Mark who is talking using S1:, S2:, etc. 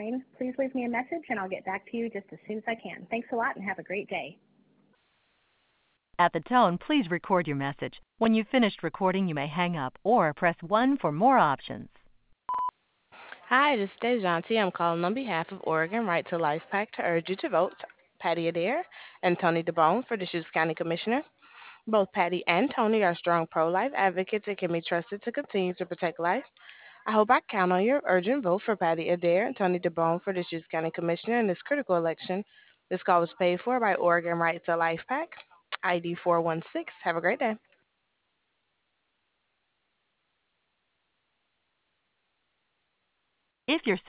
S1: line, please leave me a message and I'll get back to you just as soon as I can. Thanks a lot and have a great day.
S2: At the tone, please record your message. When you've finished recording, you may hang up or press 1 for more options.
S3: Hi, this is Dejanti. I'm calling on behalf of Oregon Right to Life PAC to urge you to vote Patty Adair and Tony DeBone for Deschutes County Commissioner. Both Patty and Tony are strong pro-life advocates and can be trusted to continue to protect life. I hope I count on your urgent vote for Patty Adair and Tony DeBone for Deschutes County Commissioner in this critical election. This call was paid for by Oregon Right to Life PAC, ID 416. Have a great day.
S2: If you're